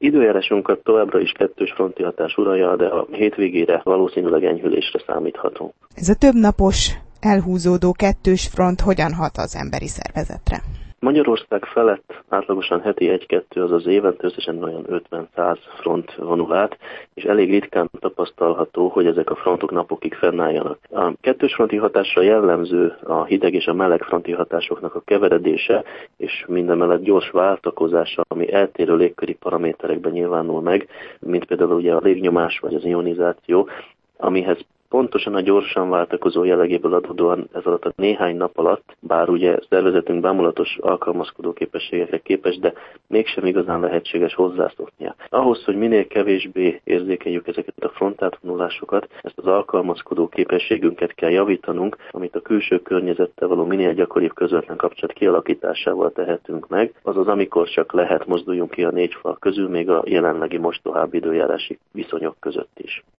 Időjárásunkat továbbra is kettős fronti hatás uralja, de a hétvégére valószínűleg enyhülésre számíthatunk. Ez a többnapos, elhúzódó kettős front hogyan hat az emberi szervezetre? Magyarország felett átlagosan heti 1-2, azaz évente összesen olyan 50-100 front vonul át, és elég ritkán tapasztalható, hogy ezek a frontok napokig fennálljanak. A kettős fronti hatásra jellemző a hideg és a meleg fronti hatásoknak a keveredése, és mindemellett gyors váltakozása, ami eltérő légköri paraméterekben nyilvánul meg, mint például ugye a légnyomás vagy az ionizáció, amihez pontosan a gyorsan váltakozó jellegéből adódóan ez alatt a néhány nap alatt, bár ugye szervezetünk bámulatos alkalmazkodó képességekre képes, de mégsem igazán lehetséges hozzászoknia. Ahhoz, hogy minél kevésbé érzékeljük ezeket a frontátvonulásokat, ezt az alkalmazkodó képességünket kell javítanunk, amit a külső környezettel való minél gyakoribb közvetlen kapcsolat kialakításával tehetünk meg, azaz amikor csak lehet, mozduljunk ki a négy fal közül, még a jelenlegi mostohább időjárási viszonyok között is.